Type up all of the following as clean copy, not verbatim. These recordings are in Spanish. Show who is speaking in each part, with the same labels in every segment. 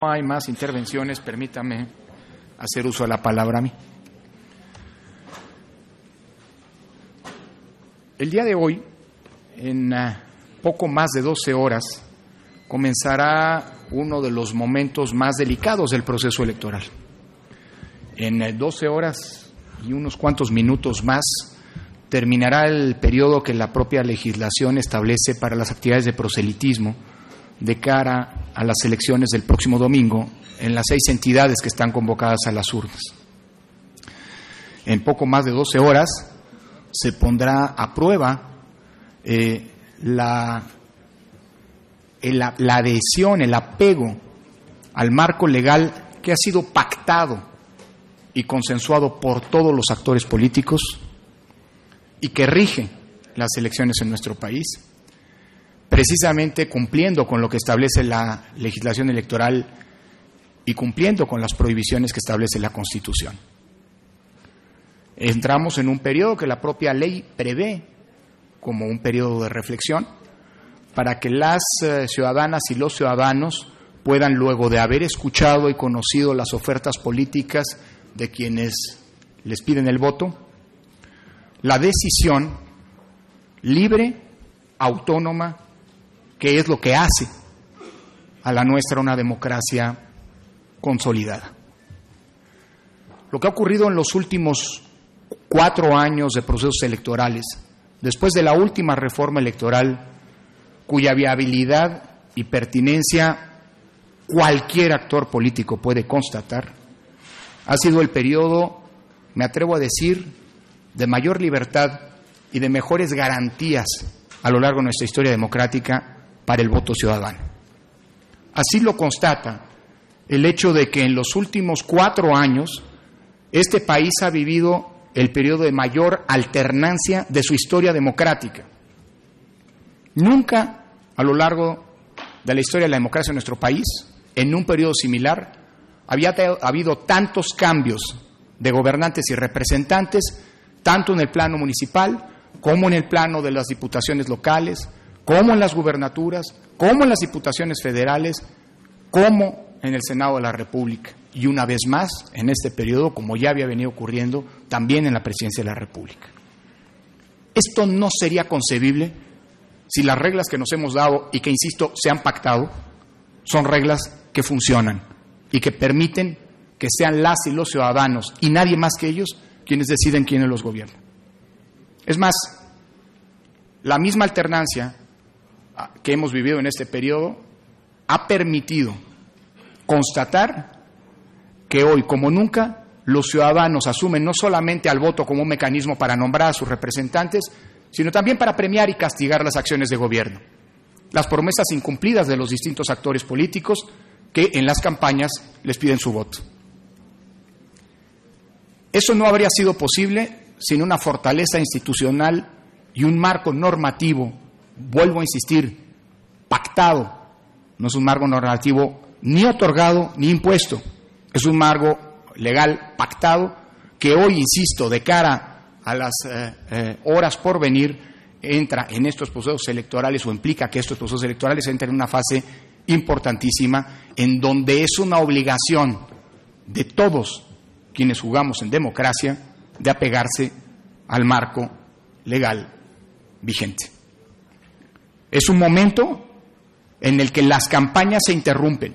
Speaker 1: No hay más intervenciones, permítame hacer uso de la palabra a mí. El día de hoy, en poco más de 12 horas, comenzará uno de los momentos más delicados del proceso electoral. En 12 horas y unos cuantos minutos más terminará el periodo que la propia legislación establece para las actividades de proselitismo de cara a las elecciones del próximo domingo en las 6 entidades que están convocadas a las urnas. En poco más de 12 horas se pondrá a prueba la adhesión, el apego al marco legal que ha sido pactado y consensuado por todos los actores políticos y que rige las elecciones en nuestro país, precisamente cumpliendo con lo que establece la legislación electoral y cumpliendo con las prohibiciones que establece la Constitución. Entramos en un periodo que la propia ley prevé como un periodo de reflexión para que las ciudadanas y los ciudadanos puedan, luego de haber escuchado y conocido las ofertas políticas de quienes les piden el voto, la decisión libre, autónoma, que es lo que hace a la nuestra una democracia consolidada. Lo que ha ocurrido en los últimos 4 años de procesos electorales, después de la última reforma electoral, cuya viabilidad y pertinencia cualquier actor político puede constatar, ha sido el periodo, me atrevo a decir, de mayor libertad y de mejores garantías a lo largo de nuestra historia democrática para el voto ciudadano. Así lo constata el hecho de que en los últimos 4 años este país ha vivido el periodo de mayor alternancia de su historia democrática. Nunca a lo largo de la historia de la democracia en nuestro país, en un periodo similar, había habido tantos cambios de gobernantes y representantes, tanto en el plano municipal como en el plano de las diputaciones locales, como en las gubernaturas, como en las diputaciones federales, como en el Senado de la República. Y una vez más, en este periodo, como ya había venido ocurriendo, también en la Presidencia de la República. Esto no sería concebible si las reglas que nos hemos dado y que, insisto, se han pactado, son reglas que funcionan y que permiten que sean las y los ciudadanos y nadie más que ellos quienes deciden quiénes los gobiernan. Es más, la misma alternancia que hemos vivido en este periodo ha permitido constatar que hoy, como nunca, los ciudadanos asumen no solamente al voto como un mecanismo para nombrar a sus representantes, sino también para premiar y castigar las acciones de gobierno, las promesas incumplidas de los distintos actores políticos que en las campañas les piden su voto. Eso no habría sido posible sin una fortaleza institucional y un marco normativo, vuelvo a insistir, pactado. No es un marco normativo ni otorgado ni impuesto, es un marco legal pactado que hoy, insisto, de cara a las horas por venir, entra en estos procesos electorales o implica que estos procesos electorales entren en una fase importantísima en donde es una obligación de todos quienes jugamos en democracia de apegarse al marco legal vigente. Es un momento en el que las campañas se interrumpen.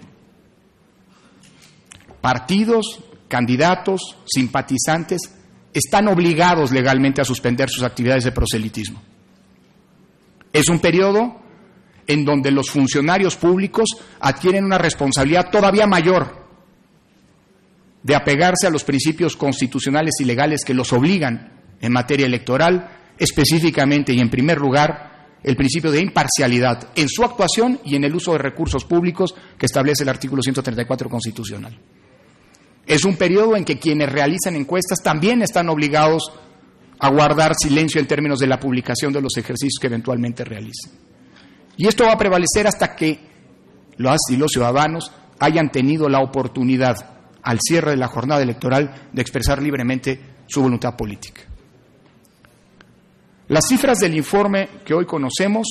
Speaker 1: Partidos, candidatos, simpatizantes están obligados legalmente a suspender sus actividades de proselitismo. Es un periodo en donde los funcionarios públicos adquieren una responsabilidad todavía mayor de apegarse a los principios constitucionales y legales que los obligan en materia electoral, específicamente y en primer lugar el principio de imparcialidad en su actuación y en el uso de recursos públicos que establece el artículo 134 constitucional. Es un periodo en que quienes realizan encuestas también están obligados a guardar silencio en términos de la publicación de los ejercicios que eventualmente realicen. Y esto va a prevalecer hasta que las y los ciudadanos hayan tenido la oportunidad, al cierre de la jornada electoral, de expresar libremente su voluntad política. Las cifras del informe que hoy conocemos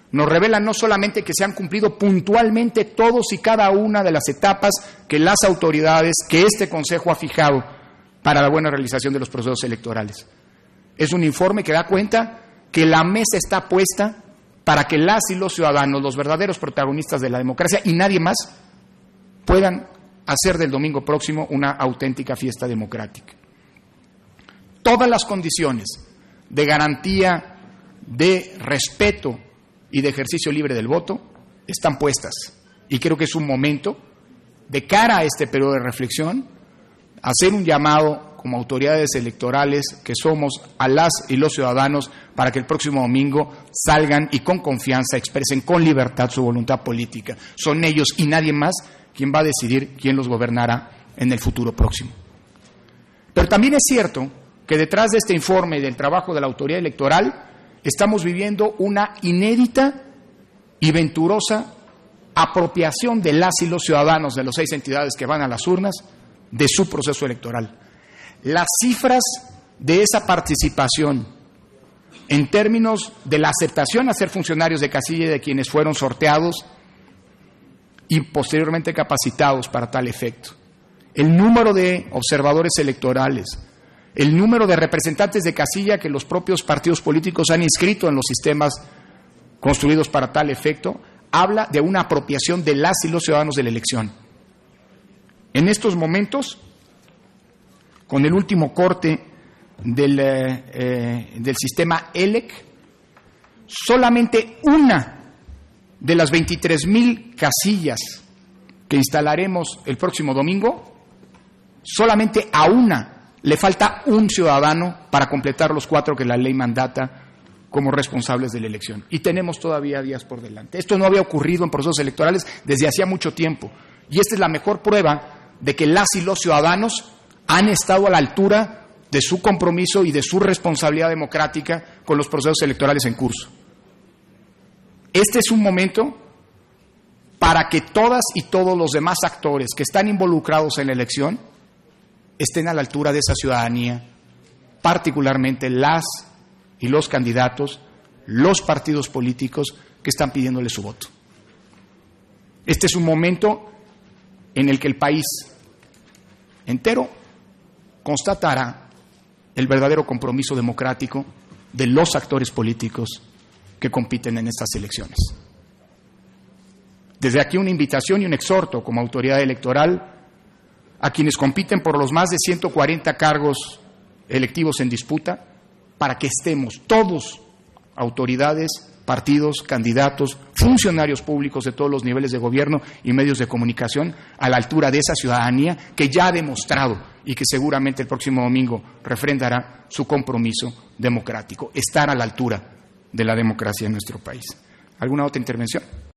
Speaker 1: nos revelan no solamente que se han cumplido puntualmente todos y cada una de las etapas que las autoridades, que este Consejo ha fijado para la buena realización de los procesos electorales. Es un informe que da cuenta que la mesa está puesta para que las y los ciudadanos, los verdaderos protagonistas de la democracia y nadie más, puedan hacer del domingo próximo una auténtica fiesta democrática. Todas las condiciones de garantía, de respeto y de ejercicio libre del voto están puestas. Y creo que es un momento, de cara a este periodo de reflexión, hacer un llamado como autoridades electorales que somos a las y los ciudadanos para que el próximo domingo salgan y con confianza expresen con libertad su voluntad política. Son ellos y nadie más quien va a decidir quién los gobernará en el futuro próximo. Pero también es cierto que detrás de este informe y del trabajo de la autoridad electoral estamos viviendo una inédita y venturosa apropiación de las y los ciudadanos de las 6 entidades que van a las urnas de su proceso electoral. Las cifras de esa participación en términos de la aceptación a ser funcionarios de casilla de quienes fueron sorteados y posteriormente capacitados para tal efecto, el número de observadores electorales, el número de representantes de casilla que los propios partidos políticos han inscrito en los sistemas construidos para tal efecto, habla de una apropiación de las y los ciudadanos de la elección. En estos momentos, con el último corte del sistema ELEC, solamente una de las 23,000 casillas que instalaremos el próximo domingo, solamente a una le falta un ciudadano para completar los 4 que la ley mandata como responsables de la elección. Y tenemos todavía días por delante. Esto no había ocurrido en procesos electorales desde hacía mucho tiempo. Y esta es la mejor prueba de que las y los ciudadanos han estado a la altura de su compromiso y de su responsabilidad democrática con los procesos electorales en curso. Este es un momento para que todas y todos los demás actores que están involucrados en la elección estén a la altura de esa ciudadanía, particularmente las y los candidatos, los partidos políticos que están pidiéndole su voto. Este es un momento en el que el país entero constatará el verdadero compromiso democrático de los actores políticos que compiten en estas elecciones. Desde aquí una invitación y un exhorto como autoridad electoral a quienes compiten por los más de 140 cargos electivos en disputa, para que estemos todos, autoridades, partidos, candidatos, funcionarios públicos de todos los niveles de gobierno y medios de comunicación, a la altura de esa ciudadanía que ya ha demostrado y que seguramente el próximo domingo refrendará su compromiso democrático, estar a la altura de la democracia en nuestro país. ¿Alguna otra intervención?